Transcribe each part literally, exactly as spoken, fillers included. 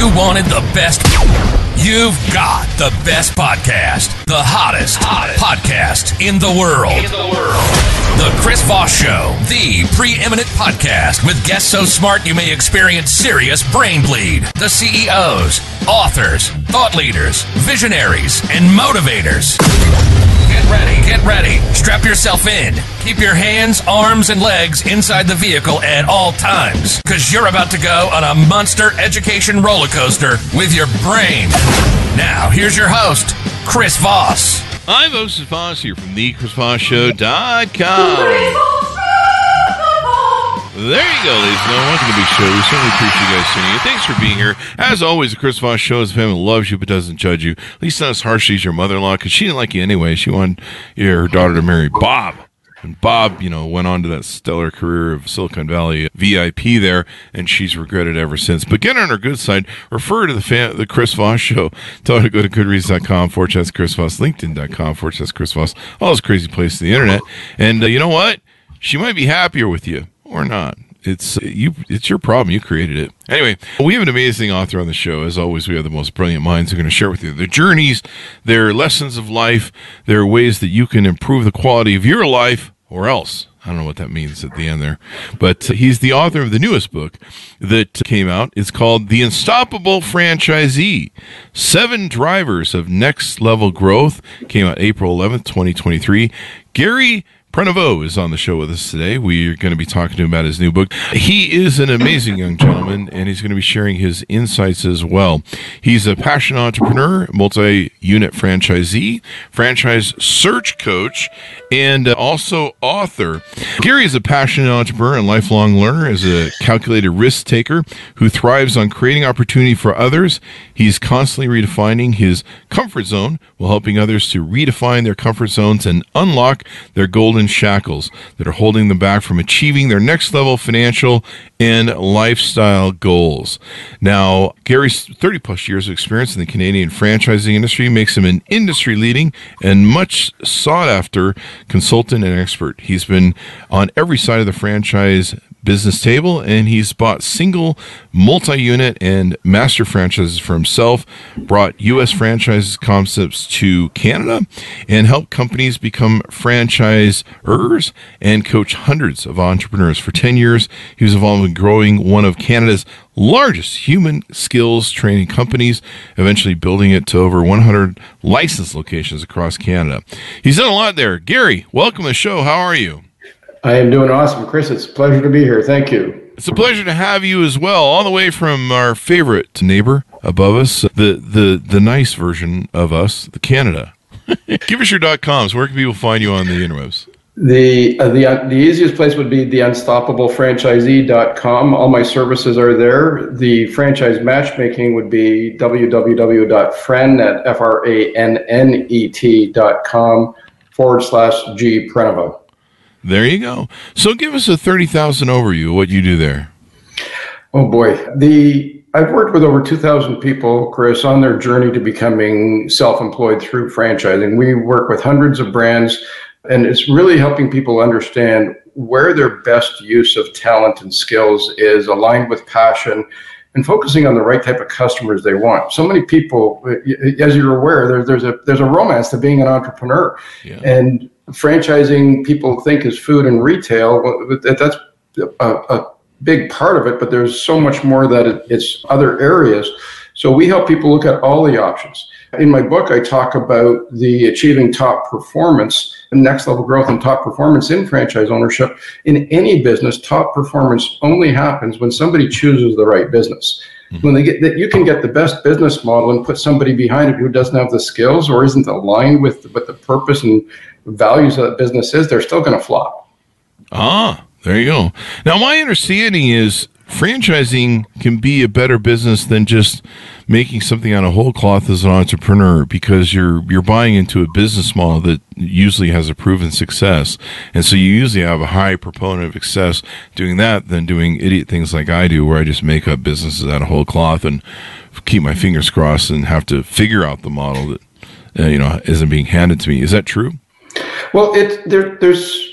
you wanted the best, you've got the best podcast, the hottest, hottest podcast in the world. In the world. The Chris Voss Show, the preeminent podcast with guests so smart you may experience serious brain bleed. The C E Os, authors, thought leaders, visionaries, and motivators. Get ready, get ready. Strap yourself in. Keep your hands, arms, and legs inside the vehicle at all times, because you're about to go on a monster education roller coaster with your brain. Now, here's your host, Chris Voss. I'm Moses Voss here from the chris voss show dot com. There you go, ladies and gentlemen. Welcome to the big show. We certainly appreciate you guys tuning in. Thanks for being here. As always, the Chris Voss Show is a family that loves you but doesn't judge you. At least not as harshly as your mother-in-law, because she didn't like you anyway. She wanted her daughter to marry Bob. And Bob, you know, went on to that stellar career of Silicon Valley V I P there, and she's regretted ever since. But get on her good side. Refer to the fan, the Chris Voss Show. Tell her to go to goodreads.com forward slash Chris Voss, LinkedIn.com forward slash Chris Voss, all those crazy places on the internet. And uh, you know what? She might be happier with you, or not. It's you. It's your problem. You created it. Anyway, we have an amazing author on the show. As always, we have the most brilliant minds who are going to share with you their journeys, their lessons of life, their ways that you can improve the quality of your life, or else. I don't know what that means at the end there. But uh, he's the author of the newest book that came out. It's called The Unstoppable Franchisee, Seven Drivers of Next Level Growth. Came out April eleventh, twenty twenty-three. Gary Preneveau is on the show with us today. We're going to be talking to him about his new book. He is an amazing young gentleman, and he's going to be sharing his insights as well. He's a passionate entrepreneur, multi-unit franchisee, franchise search coach, and also author. Gary is a passionate entrepreneur and lifelong learner, is a calculated risk taker who thrives on creating opportunity for others. He's constantly redefining his comfort zone while helping others to redefine their comfort zones and unlock their golden shackles that are holding them back from achieving their next level financial and lifestyle goals. Now, Gary's thirty plus years of experience in the Canadian franchising industry makes him an industry leading and much sought after consultant and expert. He's been on every side of the franchise business table, and he's bought single, multi-unit, and master franchises for himself, brought U S franchise concepts to Canada, and helped companies become franchisors and coach hundreds of entrepreneurs. For ten years, he was involved in growing one of Canada's largest human skills training companies, eventually building it to over one hundred licensed locations across Canada. He's done a lot there. Gary, welcome to the show. How are you? I am doing awesome, Chris. It's a pleasure to be here. Thank you. It's a pleasure to have you as well, all the way from our favorite neighbor above us, the the the nice version of us, the Canada. Give us your dot coms. Where can people find you on the interwebs? The uh, the uh, the easiest place would be the unstoppable franchisee dot com. All my services are there. The franchise matchmaking would be w w w dot frannet, F R A N N E T dot com forward slash G Preneveau. There you go. So give us a thirty thousand overview of what you do there. Oh boy. The I've worked with over two thousand people, Chris, on their journey to becoming self-employed through franchising. We work with hundreds of brands, and it's really helping people understand where their best use of talent and skills is aligned with passion and focusing on the right type of customers they want. So many people, as you're aware, there, there's a there's a romance to being an entrepreneur. Yeah. And franchising, people think is food and retail. That's a, a big part of it, but there's so much more that it, it's other areas. So we help people look at all the options. In my book, I talk about the achieving top performance and next level growth and top performance in franchise ownership. In any business, top performance only happens when somebody chooses the right business. Mm-hmm. When they get that, you can get the best business model and put somebody behind it who doesn't have the skills or isn't aligned with what the purpose and values of that business is, they're still going to flop. Ah, there you go. Now, my understanding is franchising can be a better business than just making something out of whole cloth as an entrepreneur, because you're you're buying into a business model that usually has a proven success. And so you usually have a high proponent of success doing that than doing idiot things like I do, where I just make up businesses out of whole cloth and keep my fingers crossed and have to figure out the model that uh, you know isn't being handed to me. Is that true? Well, it there there's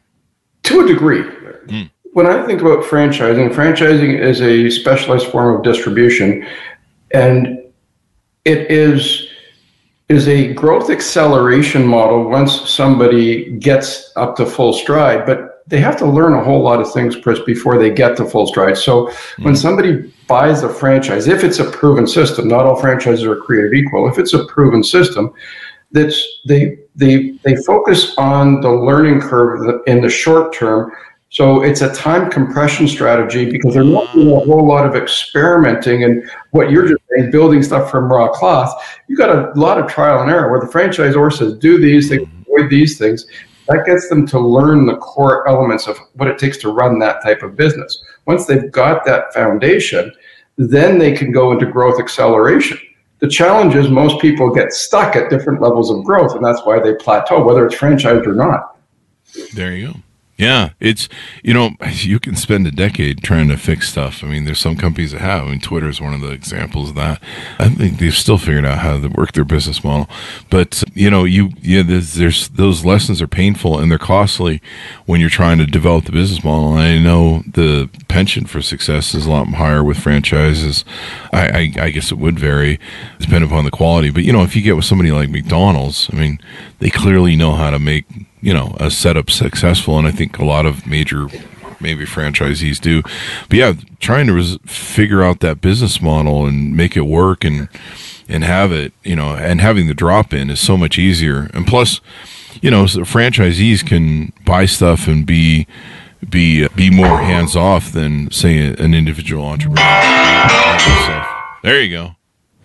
to a degree. Mm. When I think about franchising, franchising is a specialized form of distribution. And it is is a growth acceleration model once somebody gets up to full stride, but they have to learn a whole lot of things, Chris, before they get to full stride. So mm-hmm. when somebody buys a franchise, if it's a proven system, not all franchises are created equal. If it's a proven system, that's they they they focus on the learning curve in the short term. So it's a time compression strategy because they're not doing a whole lot of experimenting and what you're just saying, building stuff from raw cloth. You got a lot of trial and error where the franchisor says, do these things, avoid these things. That gets them to learn the core elements of what it takes to run that type of business. Once they've got that foundation, then they can go into growth acceleration. The challenge is most people get stuck at different levels of growth, and that's why they plateau, whether it's franchised or not. There you go. Yeah, it's, you know, you can spend a decade trying to fix stuff. I mean, there's some companies that have. I mean, Twitter is one of the examples of that. I think they've still figured out how to work their business model. But, you know, you yeah, there's, there's those lessons are painful and they're costly when you're trying to develop the business model. And I know the penchant for success is a lot higher with franchises. I, I, I guess it would vary depending upon the quality. But, you know, if you get with somebody like McDonald's, I mean, they clearly know how to make, you know, a setup successful, and I think a lot of major, maybe franchisees do. But yeah, trying to res- figure out that business model and make it work and and have it, you know, and having the drop in is so much easier. And plus, you know, so franchisees can buy stuff and be be be more hands off than say an individual entrepreneur. There you go.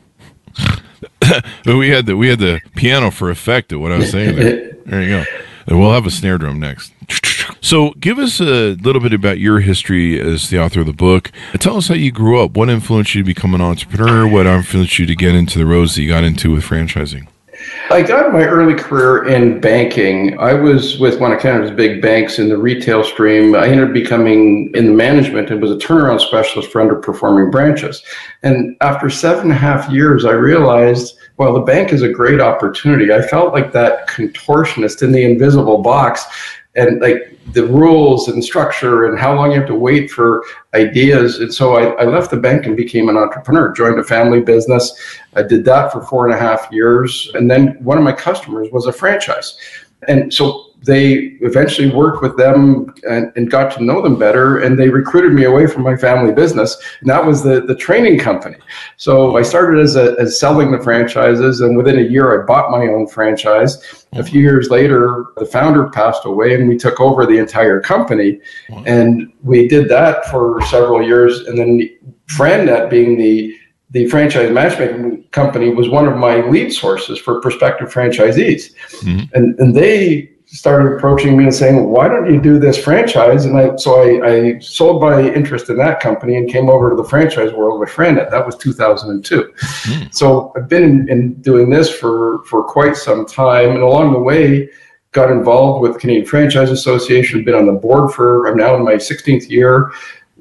we had the we had the piano for effect of what I was saying there. There you go. And we'll have a snare drum next. So give us a little bit about your history as the author of the book. Tell us how you grew up. What influenced you to become an entrepreneur? What influenced you to get into the roads that you got into with franchising? I got my early career in banking. I was with one of Canada's big banks in the retail stream. I ended up becoming in the management and was a turnaround specialist for underperforming branches. And after seven and a half years, I realized, well, the bank is a great opportunity. I felt like that contortionist in the invisible box, and like the rules and structure and how long you have to wait for ideas. And so I, I left the bank and became an entrepreneur, joined a family business. I did that for four and a half years. And then one of my customers was a franchise. And so they eventually worked with them and, and got to know them better. And they recruited me away from my family business. And that was the, the training company. So I started as, a, as selling the franchises. And within a year, I bought my own franchise. A few years later, the founder passed away and we took over the entire company. And we did that for several years. And then FranNet, being the the franchise matchmaking company, was one of my lead sources for prospective franchisees. Mm-hmm. And and they started approaching me and saying, why don't you do this franchise? And I so I, I sold my interest in that company and came over to the franchise world with FranNet. That was two thousand two. Mm. So I've been in, in doing this for, for quite some time. And along the way, got involved with Canadian Franchise Association, been on the board for, I'm now in my sixteenth year.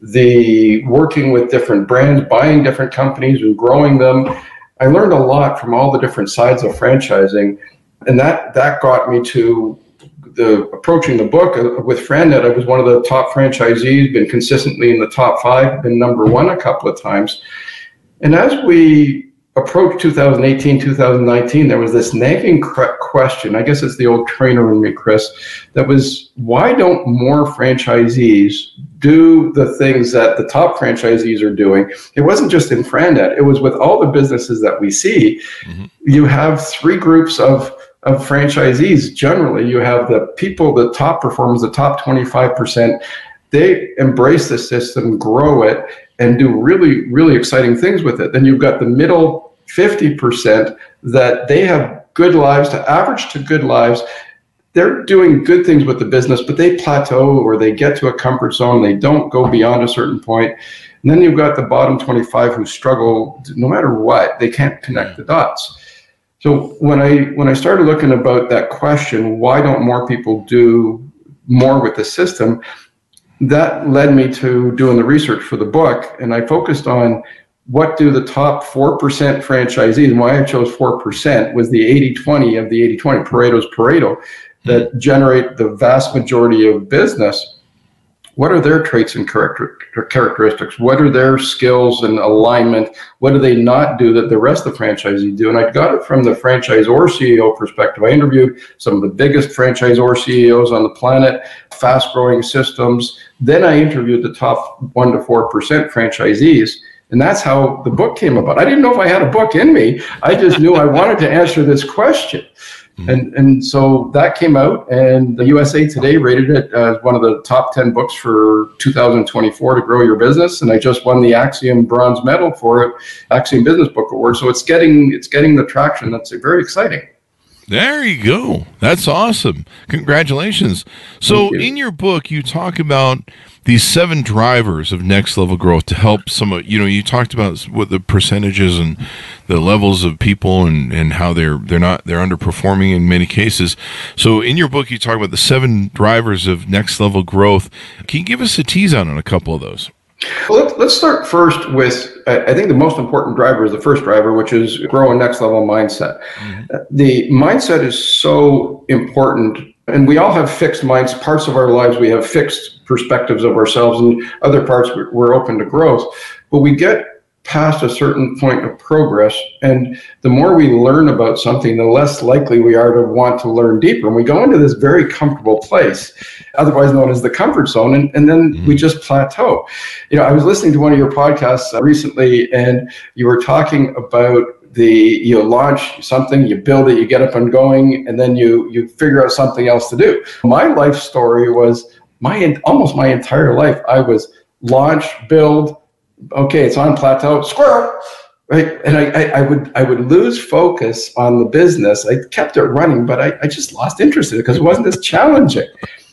The working with different brands, buying different companies and growing them. I learned a lot from all the different sides of franchising. And that, that got me to the approaching the book with FranNet. I was one of the top franchisees, been consistently in the top five, been number one a couple of times. And as we approached two thousand eighteen, two thousand nineteen, there was this nagging question, I guess it's the old trainer in me, Chris, that was, why don't more franchisees do the things that the top franchisees are doing? It wasn't just in FranNet, it was with all the businesses that we see. Mm-hmm. You have three groups of of franchisees. Generally, you have the people, the top performers, the top twenty-five percent, they embrace the system, grow it, and do really, really exciting things with it. Then you've got the middle fifty percent that they have good lives to average to good lives. They're doing good things with the business, but they plateau or they get to a comfort zone. They don't go beyond a certain point. And then you've got the bottom twenty-five who struggle no matter what. They can't connect the dots. So when I when I started looking about that question, why don't more people do more with the system, that led me to doing the research for the book. And I focused on what do the top four percent franchisees, and why I chose four percent was the eighty twenty of the eighty twenty, Pareto's Pareto, that generate the vast majority of business. what are their traits and character, characteristics? What are their skills and alignment? What do they not do that the rest of the franchisee do? And I got it from the franchisor C E O perspective. I interviewed some of the biggest franchisor C E Os on the planet, fast-growing systems. Then I interviewed the top one to four percent franchisees. And that's how the book came about. I didn't know if I had a book in me. I just knew I wanted to answer this question. Mm-hmm. And and so that came out, and the U S A Today rated it as one of the top ten books for two thousand twenty-four to grow your business. And I just won the Axiom Bronze Medal for it, Axiom Business Book Award. So it's getting it's getting the traction. That's very exciting. There you go. That's awesome. Congratulations. So you. In your book, you talk about these seven drivers of next level growth to help some of, you know, you talked about what the percentages and the levels of people and, and how they're, they're not, they're underperforming in many cases. So in your book, you talk about the seven drivers of next level growth. Can you give us a tease out on a couple of those? Well, let's, let's start first with, I think the most important driver is the first driver, which is grow a next level mindset. Mm-hmm. The mindset is so important, and we all have fixed minds. Parts of our lives, we have fixed perspectives of ourselves, and other parts we're open to growth. But we get past a certain point of progress, and the more we learn about something, the less likely we are to want to learn deeper. And we go into this very comfortable place, otherwise known as the comfort zone, and, and then mm-hmm. we just plateau. You know, I was listening to one of your podcasts recently, and you were talking about the you launch something, you build it, you get up and going, and then you you figure out something else to do. My life story was my almost my entire life. I was launch, build, okay, it's on plateau, squirrel, right? And I, I, I would I would lose focus on the business. I kept it running, but I, I just lost interest in it because it wasn't as challenging.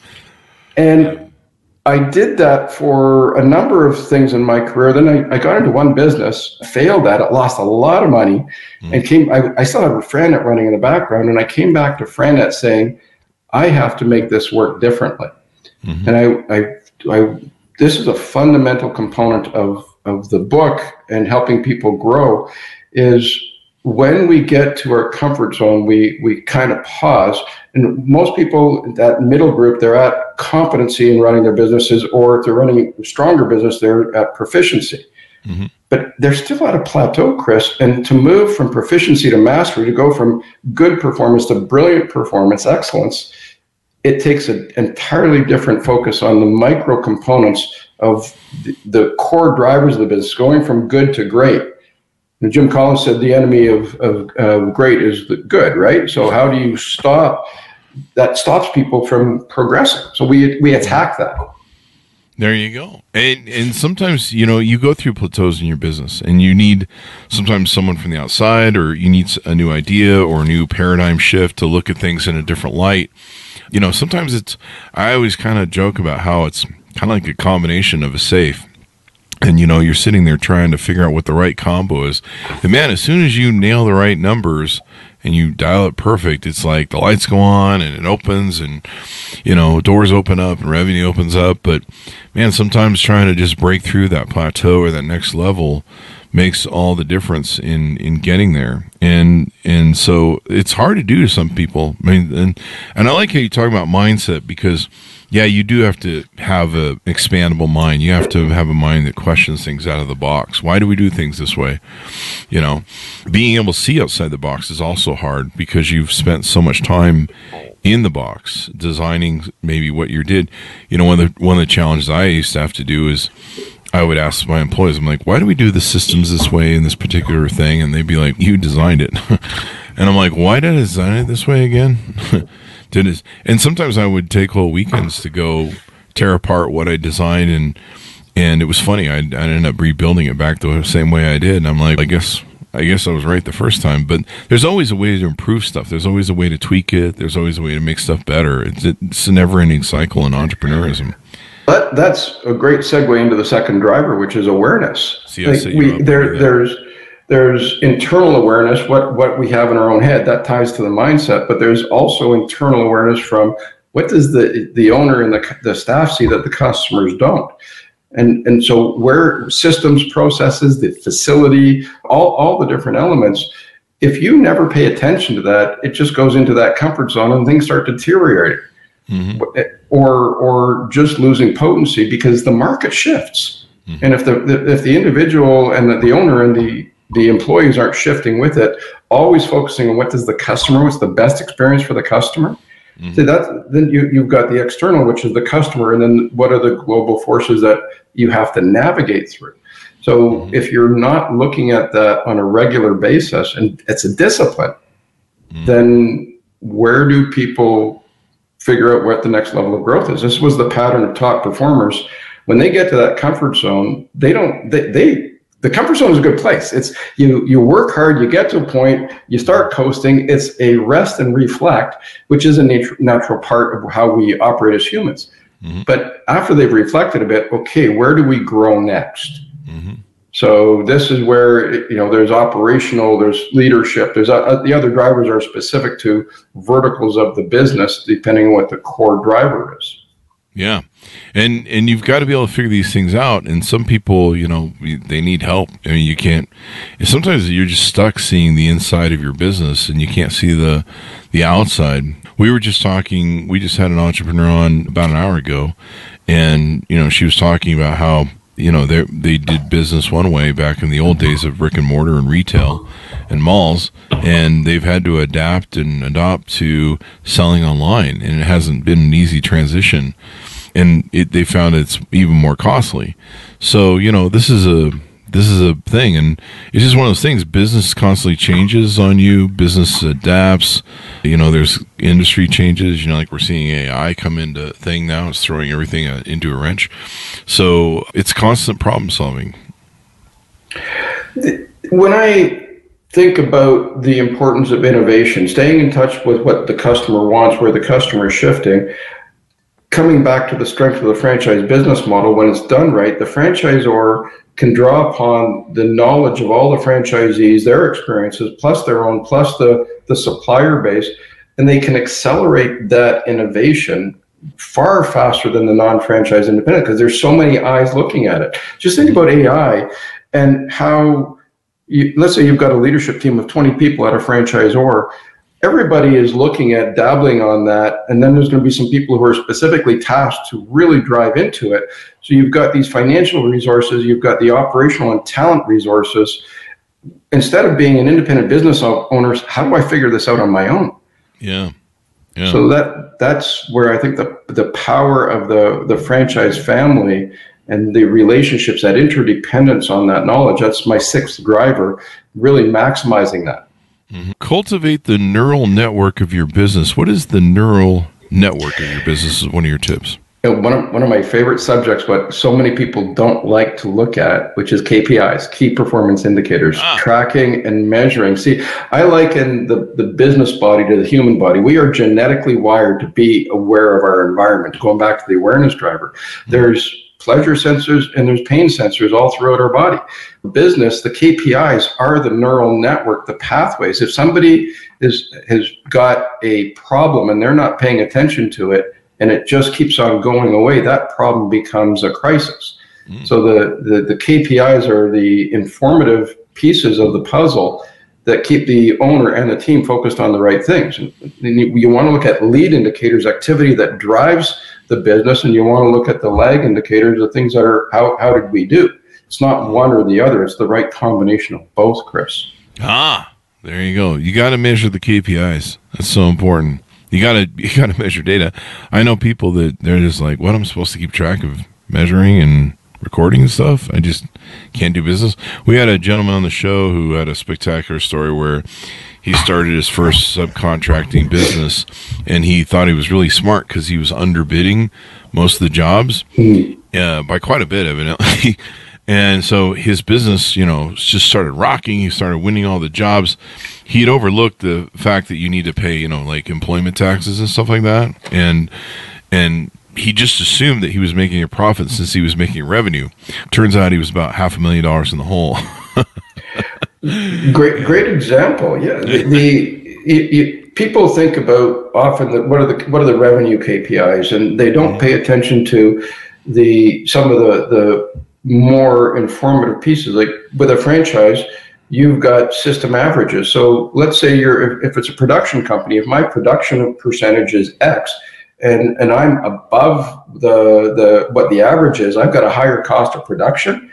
And I did that for a number of things in my career. Then I, I got into one business, failed at it, lost a lot of money, mm-hmm. and came. I, I still have a Franet running in the background, and I came back to Franet saying, I have to make this work differently. Mm-hmm. And I, I, I, this is a fundamental component of of the book and helping people grow. Is when we get to our comfort zone, we we kind of pause. And most people, that middle group, they're at competency in running their businesses, or if they're running a stronger business, they're at proficiency. Mm-hmm. But they're still at a plateau, Chris. And to move from proficiency to mastery, to go from good performance to brilliant performance, excellence, it takes an entirely different focus on the micro components of the, the core drivers of the business, going from good to great. And Jim Collins said the enemy of, of, of great is the good, right? So how do you stop? That stops people from progressing. So we we attack that. There you go. And and sometimes, you know, you go through plateaus in your business, and you need sometimes someone from the outside, or you need a new idea or a new paradigm shift to look at things in a different light. You know, sometimes it's, I always kind of joke about how it's kind of like a combination of a safe. And, you know, you're sitting there trying to figure out what the right combo is. And man, as soon as you nail the right numbers and you dial it perfect, it's like the lights go on and it opens, and, you know, doors open up and revenue opens up. But man, sometimes trying to just break through that plateau or that next level makes all the difference in, in getting there. And and so it's hard to do to some people. I mean, and, and I like how you talk about mindset, because yeah, you do have to have an expandable mind. You have to have a mind that questions things out of the box. Why do we do things this way? You know, being able to see outside the box is also hard, because you've spent so much time in the box designing maybe what you did. You know, one of the, one of the challenges I used to have to do is I would ask my employees, I'm like, why do we do the systems this way in this particular thing? And they'd be like, you designed it. And I'm like, why did I design it this way again? Did it? And sometimes I would take whole weekends to go tear apart what I designed, and and it was funny. I I ended up rebuilding it back the same way I did. And I'm like, I guess I guess I was right the first time. But there's always a way to improve stuff. There's always a way to tweak it. There's always a way to make stuff better. It's it's a never-ending cycle in entrepreneurism. That that's a great segue into the second driver, which is awareness. See, I see we, there there's there's internal awareness, what what we have in our own head, that ties to the mindset, but there's also internal awareness from what does the the owner and the the staff see that the customers don't. And and so where systems, processes, the facility, all, all the different elements, if you never pay attention to that, it just goes into that comfort zone and things start deteriorating. mm-hmm. or or just losing potency because the market shifts. Mm-hmm. And if the, the if the individual and the, the owner and the the employees aren't shifting with it, always focusing on what does the customer, what's the best experience for the customer. Mm-hmm. So that then you, you've got the external, which is the customer, and then what are the global forces that you have to navigate through. So mm-hmm. if you're not looking at that on a regular basis, and it's a discipline, mm-hmm. then where do people figure out what the next level of growth is? This was the pattern of top performers. When they get to that comfort zone, they don't, they, they the comfort zone is a good place. It's you you work hard, you get to a point, you start coasting. It's a rest and reflect, which is a nat- natural part of how we operate as humans. Mm-hmm. But after they've reflected a bit, okay, where do we grow next? Mm-hmm. So this is where, you know, there's operational, there's leadership, there's a, the other drivers are specific to verticals of the business, depending on what the core driver is. Yeah. And and you've got to be able to figure these things out. And some people, you know, they need help. I mean, you can't, sometimes you're just stuck seeing the inside of your business and you can't see the the outside. We were just talking, we just had an entrepreneur on about an hour ago, and, you know, she was talking about how, you know, they they did business one way back in the old days of brick and mortar and retail and malls, and they've had to adapt and adopt to selling online, and it hasn't been an easy transition, and it, they found it's even more costly. So, you know, this is a this is a thing, and it's just one of those things. Business constantly changes on you. Business adapts. You know, there's industry changes. You know, like we're seeing A I come into thing now. It's throwing everything uh, into a wrench. So it's constant problem solving. When I think about the importance of innovation, staying in touch with what the customer wants, where the customer is shifting, coming back to the strength of the franchise business model, when it's done right, the franchisor can draw upon the knowledge of all the franchisees, their experiences, plus their own, plus the, the supplier base, and they can accelerate that innovation far faster than the non-franchise independent because there's so many eyes looking at it. Just think about A I and how, you, let's say you've got a leadership team of twenty people at a franchisor. Everybody is looking at dabbling on that, and then there's going to be some people who are specifically tasked to really drive into it. So you've got these financial resources, you've got the operational and talent resources. Instead of being an independent business owner, how do I figure this out on my own? Yeah. Yeah. So that that's where I think the the power of the, the franchise family and the relationships, that interdependence on that knowledge, that's my sixth driver, really maximizing that. Mm-hmm. Cultivate the neural network of your business. What is the neural network of your business is one of your tips? You know, one of one of my favorite subjects, what so many people don't like to look at, which is K P Is, key performance indicators, ah. tracking and measuring. See, I liken the, the business body to the human body. We are genetically wired to be aware of our environment. Going back to the awareness driver, mm-hmm. there's pleasure sensors and there's pain sensors all throughout our body. Business, the K P Is are the neural network, the pathways. If somebody is has got a problem and they're not paying attention to it, and it just keeps on going away, that problem becomes a crisis. Mm. So the, the, the K P Is are the informative pieces of the puzzle that keep the owner and the team focused on the right things. And you, you want to look at lead indicators, activity that drives the business, and you want to look at the lag indicators, the things that are, how, how did we do? It's not one or the other. It's the right combination of both, Chris. Ah, there you go. You got to measure the K P Is. That's so important. You gotta you gotta measure data. I know people that they're just like, what, I'm supposed to keep track of measuring and recording and stuff? I just can't do business. We had a gentleman on the show who had a spectacular story where he started his first subcontracting business, and he thought he was really smart because he was underbidding most of the jobs uh, by quite a bit, evidently. And so his business, you know, just started rocking. He started winning all the jobs. He'd overlooked the fact that you need to pay, you know, like employment taxes and stuff like that. And and he just assumed that he was making a profit since he was making revenue. Turns out he was about half a million dollars in the hole. great, great example. Yeah, the, the you, you, people think about often that what are the what are the revenue K P Is, and they don't pay attention to the some of the the more informative pieces. Like with a franchise, you've got system averages. So let's say you're, if, if it's a production company, if my production percentage is X and and I'm above the the what the average is, I've got a higher cost of production,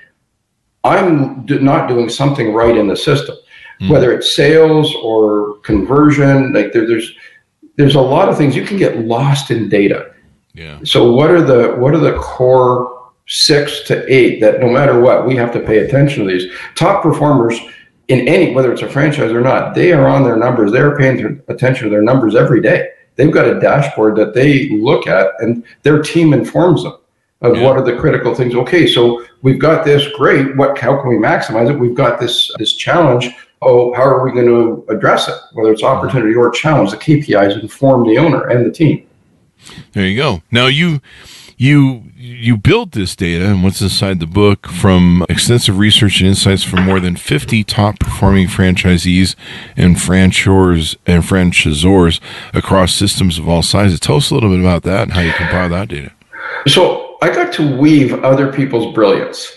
I'm do, not doing something right in the system, mm. whether it's sales or conversion. Like there, there's there's a lot of things. You can get lost in data. Yeah. So what are the what are the core six to eight that no matter what, we have to pay attention to these top performers in any, whether it's a franchise or not, they are on their numbers. They're paying attention to their numbers every day. They've got a dashboard that they look at and their team informs them of yeah. what are the critical things. Okay, so we've got this, great. What, how can we maximize it? We've got this, this challenge. Oh, how are we going to address it? Whether it's opportunity or challenge, the K P Is inform the owner and the team. There you go. Now you, You you built this data and what's inside the book from extensive research and insights from more than fifty top performing franchisees and franchisors and franchisors across systems of all sizes. Tell us a little bit about that and how you compile that data. So I got to weave other people's brilliance.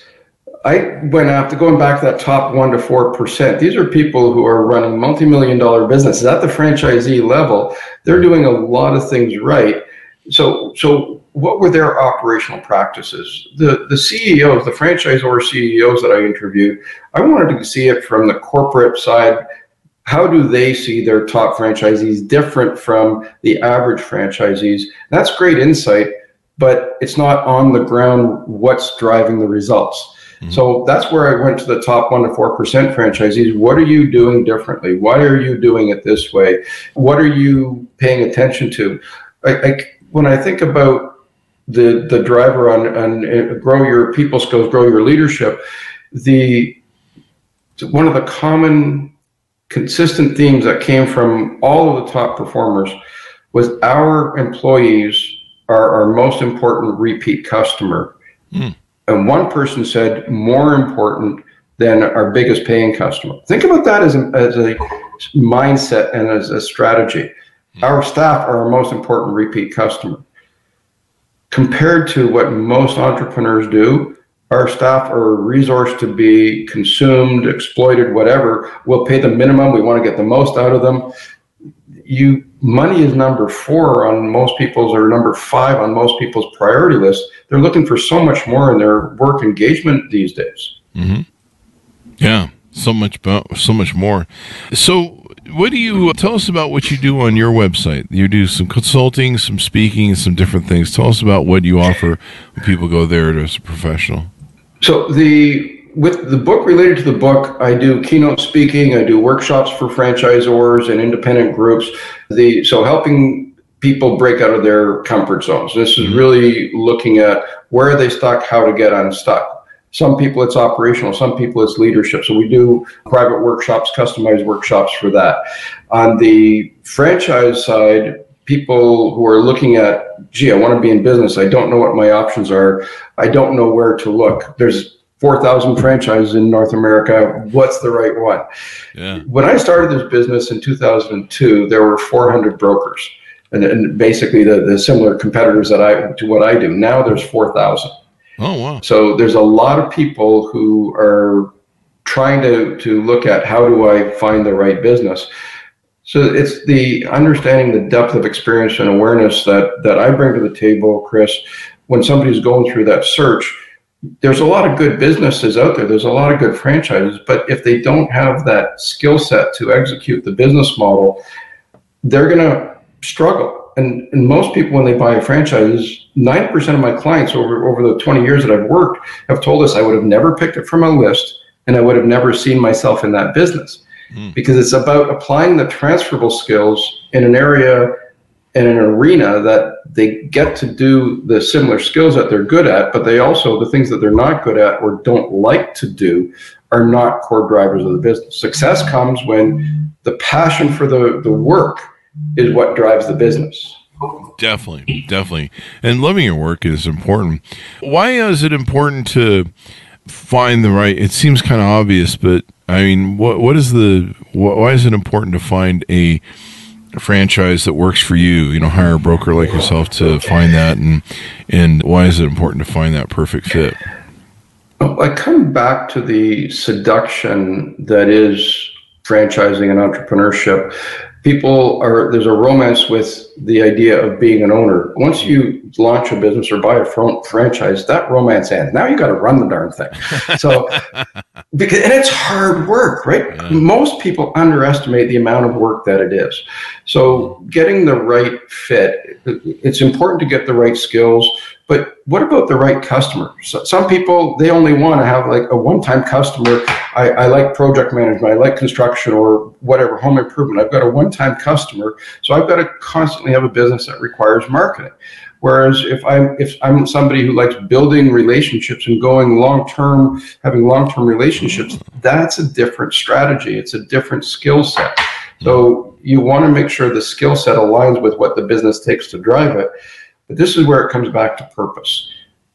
I went after going back to that top one to four percent. These are people who are running multi-million dollar businesses at the franchisee level. They're doing a lot of things right. So so. What were their operational practices? The the C E Os, the franchisor C E Os that I interviewed, I wanted to see it from the corporate side. How do they see their top franchisees different from the average franchisees? That's great insight, but it's not on the ground what's driving the results. Mm-hmm. So that's where I went to the top one to four percent franchisees. What are you doing differently? Why are you doing it this way? What are you paying attention to? I, I, when I think about the the driver on, on uh, grow your people skills, grow your leadership, the one of the common consistent themes that came from all of the top performers was our employees are our most important repeat customer. Mm. And one person said more important than our biggest paying customer. Think about that as a, as a mindset and as a strategy. Mm. Our staff are our most important repeat customer. Compared to what most entrepreneurs do, our staff are a resource to be consumed, exploited, whatever. We'll pay the minimum. We want to get the most out of them. You, money is number four on most people's, or number five on most people's priority list. They're looking for so much more in their work engagement these days. Mm-hmm. Yeah, so much, so much more. So, what do you tell us about what you do on your website? You do some consulting, some speaking, and some different things. Tell us about what you offer when people go there as a professional. So the with the book related to the book, I do keynote speaking, I do workshops for franchisors and independent groups. The so helping people break out of their comfort zones. This is really looking at where are they stuck, how to get unstuck. Some people it's operational, some people it's leadership. So we do private workshops, customized workshops for that. On the franchise side, people who are looking at, gee, I want to be in business. I don't know what my options are. I don't know where to look. There's four thousand franchises in North America. What's the right one? Yeah. When I started this business in two thousand two, there were four hundred brokers and, and basically the, the similar competitors that I to what I do. Now there's four thousand. Oh, wow. So there's a lot of people who are trying to, to look at how do I find the right business. So it's the understanding the depth of experience and awareness that, that I bring to the table, Chris, when somebody's going through that search. There's a lot of good businesses out there. There's a lot of good franchises, but if they don't have that skill set to execute the business model, they're going to struggle. And, and most people, when they buy a franchise, ninety percent of my clients over, over the twenty years that I've worked have told us I would have never picked it from a list and I would have never seen myself in that business. Mm. Because it's about applying the transferable skills in an area, in an arena that they get to do the similar skills that they're good at, but they also, the things that they're not good at or don't like to do are not core drivers of the business. Success comes when the passion for the, the work is what drives the business. Definitely, definitely. And loving your work is important. Why is it important to find the right, it seems kind of obvious, but I mean, what what is the, what, why is it important to find a, a franchise that works for you? You know, hire a broker like yourself to find that, and and why is it important to find that perfect fit? I come back to the seduction that is franchising and entrepreneurship. people are, there's a romance with the idea of being an owner. Once you launch a business or buy a fr- franchise, that romance ends. Now you got to run the darn thing. So, because, and it's hard work, right? Yeah. Most people underestimate the amount of work that it is. So getting the right fit, it's important to get the right skills, but what about the right customer? So some people, they only want to have like a one-time customer. I, I like project management, I like construction or whatever, home improvement. I've got a one-time customer, so I've got to constantly have a business that requires marketing. Whereas if I'm if I'm somebody who likes building relationships and going long-term, having long-term relationships, that's a different strategy. It's a different skill set. So you want to make sure the skill set aligns with what the business takes to drive it. But this is where it comes back to purpose.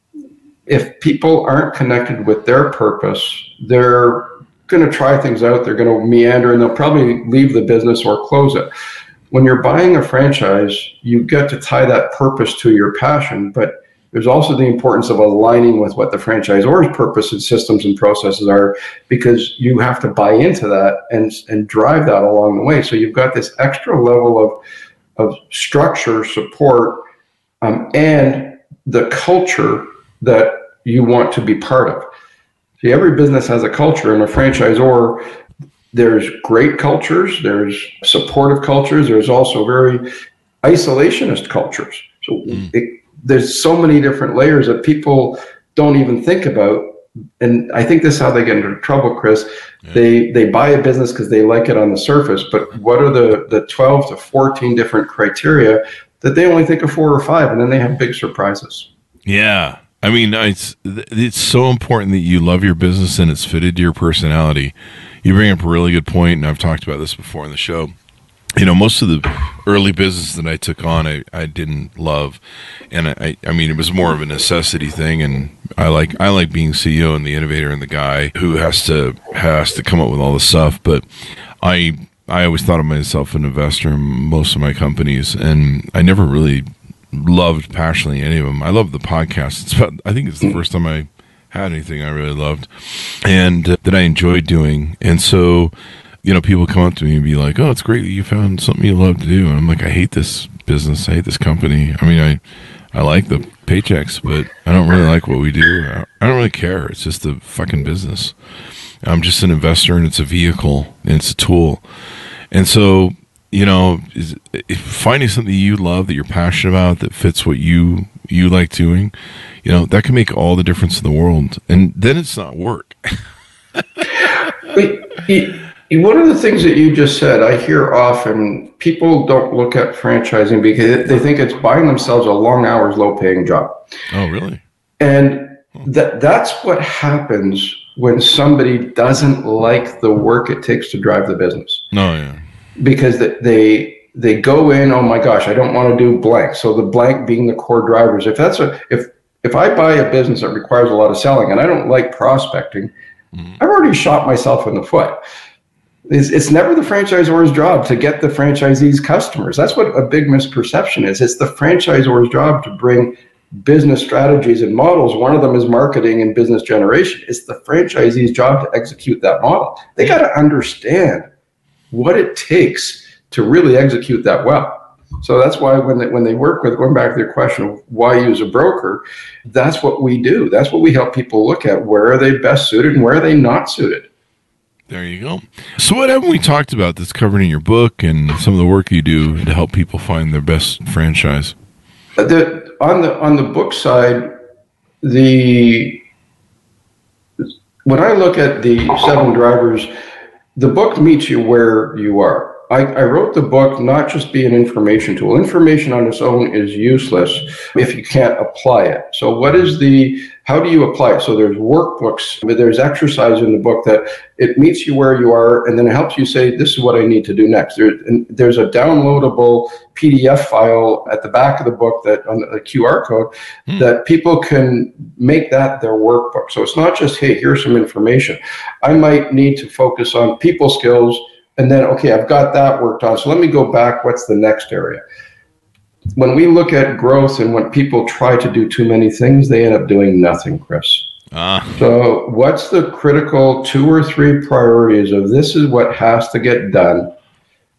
If people aren't connected with their purpose, they're going to try things out, they're going to meander, and they'll probably leave the business or close it. When you're buying a franchise, you get to tie that purpose to your passion, but there's also the importance of aligning with what the franchisor's purpose and systems and processes are, because you have to buy into that and, and drive that along the way. So you've got this extra level of, of structure, support, Um, and the culture that you want to be part of. See, every business has a culture, and a franchisor, there's great cultures, there's supportive cultures, there's also very isolationist cultures. So mm. it, there's so many different layers that people don't even think about. And I think this is how they get into trouble, Chris. Yeah. They they buy a business because they like it on the surface, but what are the, the twelve to fourteen different criteria that they only think of four or five, and then they have big surprises. Yeah. I mean, it's it's so important that you love your business and it's fitted to your personality. You bring up a really good point, and I've talked about this before in the show. You know, most of the early business that I took on, I, I didn't love. And I, I mean, it was more of a necessity thing. And I like I like being C E O and the innovator and the guy who has to has to come up with all the stuff. But I... I always thought of myself an investor in most of my companies, and I never really loved passionately any of them. I love the podcast. It's about, I think it's the first time I had anything I really loved and uh, that I enjoyed doing. And so, you know, people come up to me and be like, "Oh, it's great that you found something you love to do." And I'm like, "I hate this business. I hate this company. I mean, I, I like the paychecks, but I don't really like what we do. I, I don't really care. It's just a fucking business. I'm just an investor, and it's a vehicle, and it's a tool." And so, you know, is, if finding something you love, that you're passionate about, that fits what you you like doing, you know, that can make all the difference in the world. And then it's not work. One of the things that you just said, I hear often, people don't look at franchising because they think it's buying themselves a long hours, low paying job. Oh, really? And that that's what happens when somebody doesn't like the work it takes to drive the business. No, yeah. Because they they go in, oh my gosh, I don't want to do blank. So the blank being the core drivers. If that's a if if I buy a business that requires a lot of selling and I don't like prospecting, mm-hmm. I've already shot myself in the foot. It's, it's never the franchisor's job to get the franchisee's customers. That's what a big misperception is. It's the franchisor's job to bring business strategies and models. One of them is marketing and business generation. It's the franchisee's job to execute that model. They got to understand what it takes to really execute that well. So that's why when they, when they work with, going back to your question of why use a broker, that's what we do. That's what we help people look at. Where are they best suited and where are they not suited? There you go. So what haven't we talked about that's covered in your book and some of the work you do to help people find their best franchise? The, on the on the book side, the when I look at the seven drivers, the book meets you where you are. I, I wrote the book not just be an information tool. Information on its own is useless if you can't apply it. So what is the, how do you apply it? So there's workbooks, but there's exercise in the book that it meets you where you are, and then it helps you say, this is what I need to do next. There, and there's a downloadable P D F file at the back of the book that on the Q R code hmm. that people can make that their workbook. So it's not just, hey, here's some information. I might need to focus on people skills. And then, okay, I've got that worked on. So let me go back. What's the next area? When we look at growth and when people try to do too many things, they end up doing nothing, Chris. Ah. So what's the critical two or three priorities of this is what has to get done?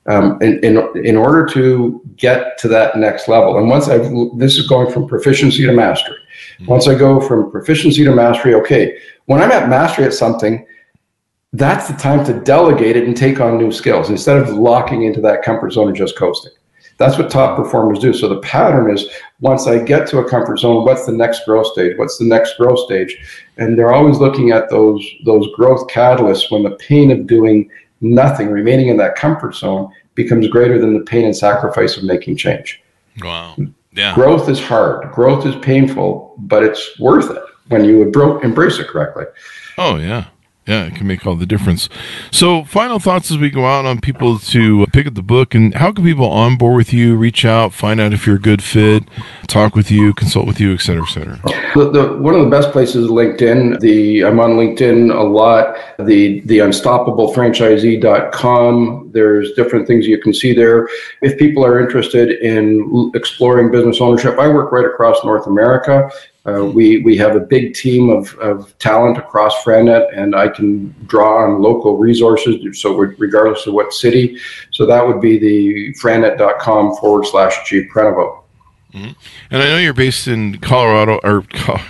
Um, in, in in order to get to that next level, and once I've this is going from proficiency to mastery. Once I go from proficiency to mastery, okay, when I'm at mastery at something, that's the time to delegate it and take on new skills instead of locking into that comfort zone and just coasting. That's what top performers do. So the pattern is, once I get to a comfort zone, what's the next growth stage? What's the next growth stage? And they're always looking at those those growth catalysts when the pain of doing nothing, remaining in that comfort zone, becomes greater than the pain and sacrifice of making change. Wow. Yeah. Growth is hard. Growth is painful, but it's worth it when you embrace it correctly. Oh, yeah. Yeah, it can make all the difference. So, final thoughts as we go out on people to pick up the book, and how can people onboard with you, reach out, find out if you're a good fit, talk with you, consult with you, et cetera, et cetera? The, the, one of the best places is LinkedIn. The I'm on LinkedIn a lot. The the unstoppable franchisee dot com. There's different things you can see there. If people are interested in exploring business ownership, I work right across North America. Uh, we we have a big team of, of talent across FranNet, and I can draw on local resources, so regardless of what city. So that would be the frannet.com forward slash G Prenovo. Mm-hmm. And I know you're based in Colorado, or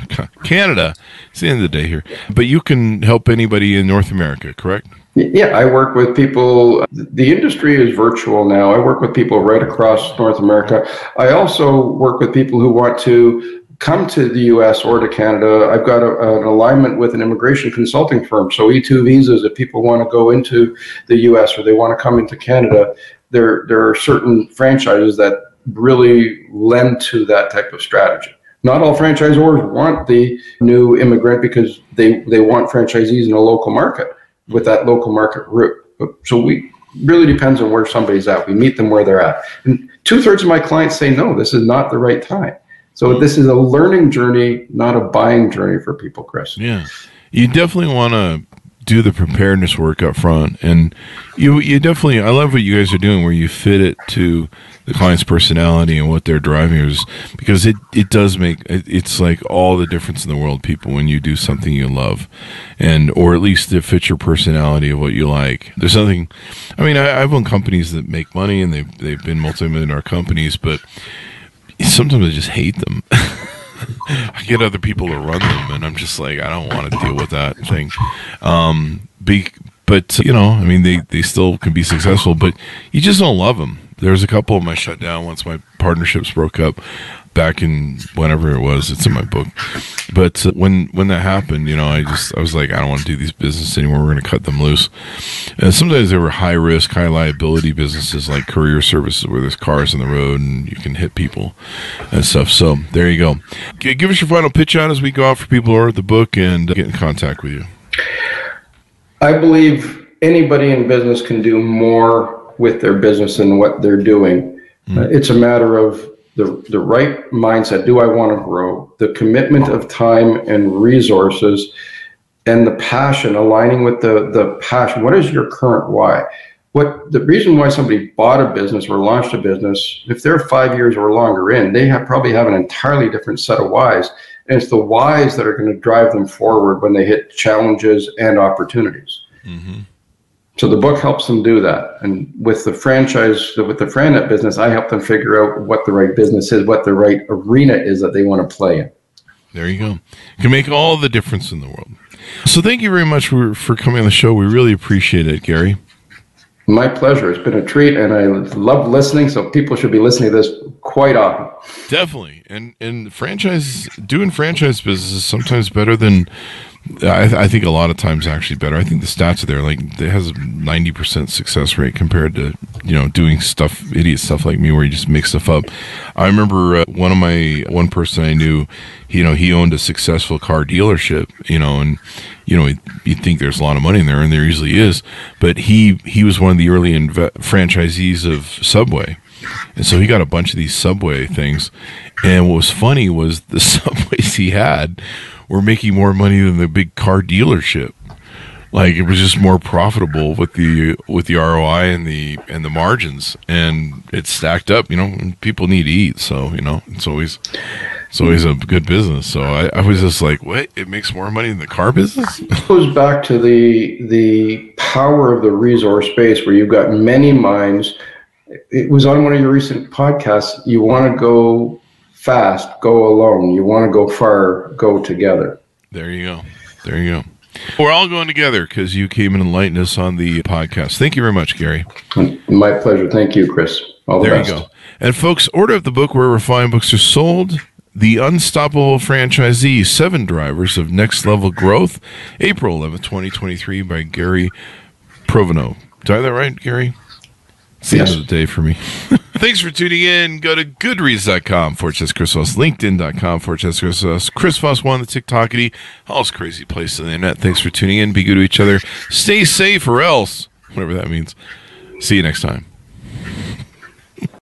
Canada. It's the end of the day here. But you can help anybody in North America, correct? Yeah, I work with people. The industry is virtual now. I work with people right across North America. I also work with people who want to come to the U S or to Canada. I've got a, an alignment with an immigration consulting firm. So E two visas, if people want to go into the U S or they want to come into Canada, there, there are certain franchises that really lend to that type of strategy. Not all franchisors want the new immigrant because they, they want franchisees in a local market with that local market route. So we really depends on where somebody's at. We meet them where they're at. And two thirds of my clients say, no, this is not the right time. So this is a learning journey, not a buying journey for people, Chris. Yeah. You definitely want to do the preparedness work up front. And you you definitely, I love what you guys are doing where you fit it to the client's personality and what they're driving is, because it, it does make, it, it's like all the difference in the world, people, when you do something you love, and or at least it fits your personality of what you like. There's something, I mean, I, I've owned companies that make money and they've, they've been multi-million dollar companies, but sometimes I just hate them. I get other people to run them, and I'm just like, I don't want to deal with that thing. Um, be, but, you know, I mean, they, they still can be successful, but you just don't love them. There's a couple of them I shut down once my partnerships broke up back in whenever it was. It's in my book. But uh, when when that happened, you know, I just, I was like, I don't want to do these businesses anymore. We're going to cut them loose. And sometimes they were high risk, high liability businesses like courier services where there's cars on the road and you can hit people and stuff. So there you go. G- give us your final pitch out as we go out for people who order the book and uh, get in contact with you. I believe anybody in business can do more with their business than what they're doing. Mm. Uh, it's a matter of the the right mindset. Do I want to grow? The commitment of time and resources, and the passion, aligning with the the passion. What is your current why? What the reason why somebody bought a business or launched a business, if they're five years or longer in, they have probably have an entirely different set of whys. And it's the whys that are going to drive them forward when they hit challenges and opportunities. Mm-hmm. So the book helps them do that. And with the franchise, with the FranNet business, I help them figure out what the right business is, what the right arena is that they want to play in. There you go. It can make all the difference in the world. So thank you very much for, for coming on the show. We really appreciate it, Gary. My pleasure. It's been a treat, and I love listening, so people should be listening to this quite often. Definitely. And and franchise, doing franchise business is sometimes better than, I, I think a lot of times actually better. I think the stats are there. Like, it has a ninety percent success rate compared to, you know, doing stuff, idiot stuff like me where you just make stuff up. I remember uh, one of my, one person I knew, you know, he owned a successful car dealership, you know, and, you know, you'd think there's a lot of money in there, and there usually is, but he, he was one of the early inv- franchisees of Subway. And so he got a bunch of these Subway things. And what was funny was the Subways he had were making more money than the big car dealership. Like, it was just more profitable with the with the R O I and the and the margins, and it stacked up. You know, people need to eat, so you know it's always it's always a good business. So I, I was just like, what? It makes more money than the car business? It goes back to the the power of the resource base where you've got many minds. It was on one of your recent podcasts. You want to go fast, go alone. You want to go far, go together. There you go. There you go. We're all going together because you came and enlightened us on the podcast. Thank you very much, Gary. My pleasure. Thank you, Chris. All the there best. you go. And folks, order up the book wherever fine books are sold. The Unstoppable Franchisee, Seven Drivers of Next Level Growth, April eleventh, twenty twenty-three by Gary Provenot. Did I have that right, Gary? It's the Yes. end of the day for me. Thanks for tuning in. Go to goodreads.com forward slash Chris Voss, linkedin.com forward slash Chris Voss, Chris Voss one, the TikTokity, all this crazy place on the internet. Thanks for tuning in. Be good to each other. Stay safe or else, whatever that means. See you next time.